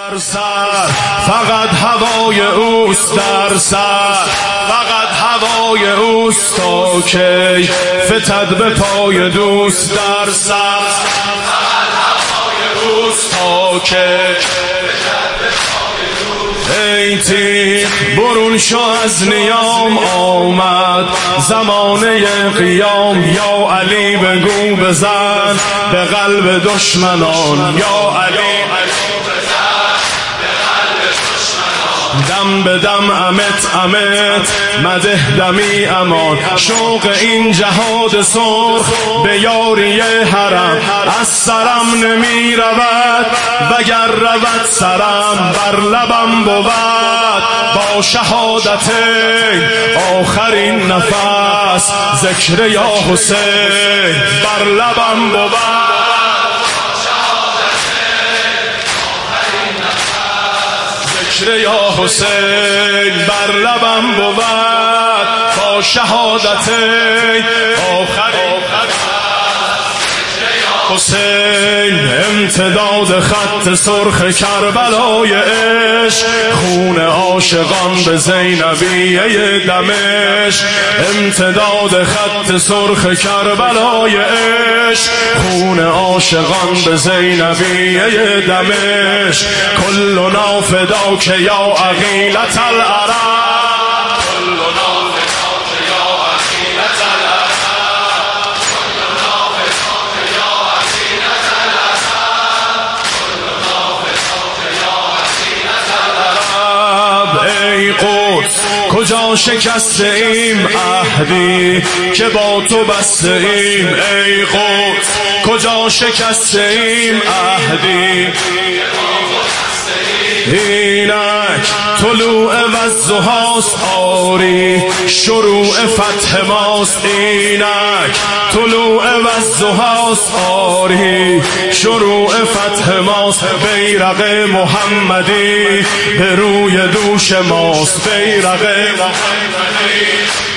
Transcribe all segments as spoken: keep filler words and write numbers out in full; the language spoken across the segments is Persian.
در سر فقط هوای اوست در سر فقط هوای اوست تا کی فتد به پای دوست در سر فقط هوای اوست تا کی ای تیغ برون شو از نیام آمد زمانه قیام یا علی بگو بزن به قلب دشمنان یا علی دم به دم امت امت مده دمی امان شوق این جهاد سرخ به یاری حرم از سرم نمی رود وگر رود سرم بر لبم بود با شهادت آخرین نفس ذکر یا حسین بر لبم بود ذکر یا حسین بر لبم بود با شهادت آخرین حسین امتداد خط سرخ کربلای عشق خون عاشقان به زینبیه دمشق امتداد خط سرخ کربلای عشق خون عاشقان به زینبیه دمشق کلنا فداک یا عقیلة العرب کجا شکسته ایم عهدی که با تو بسته ایم ای قدس کجا شکسته ایم عهدی اینک طلوع والضحاست آری شروع فتح ماست اینک طلوع والضحاست آری شروع فتح ماست بیرق محمدی به روی دوش ماست بیرق محمدی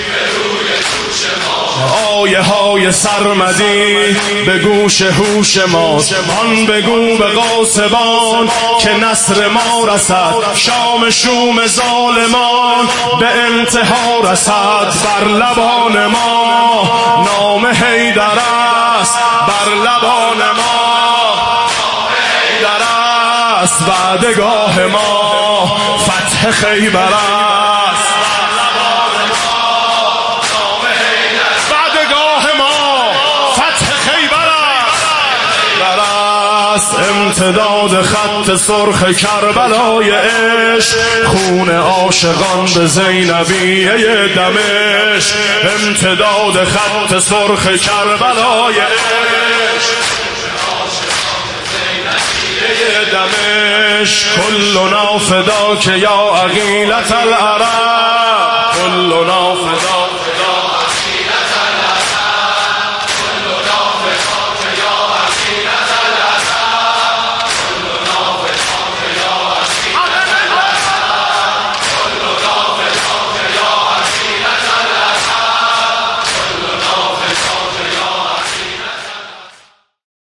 آیه های سرمدی به گوش هوش ماست آن بگو به غاصبان که نصر ما رسد شام شوم ظالمان به انتها رسد بر لبان ما نام حیدر است بر لبان ما حیدر است وعدگاه ما فتح خیبر است امتداد خط سرخ کربلای عشق خون عاشقان به زینبیه دمشق امتداد خط سرخ کربلای عشق دمشق کلنا فداک یا عقیلة العرب کلنا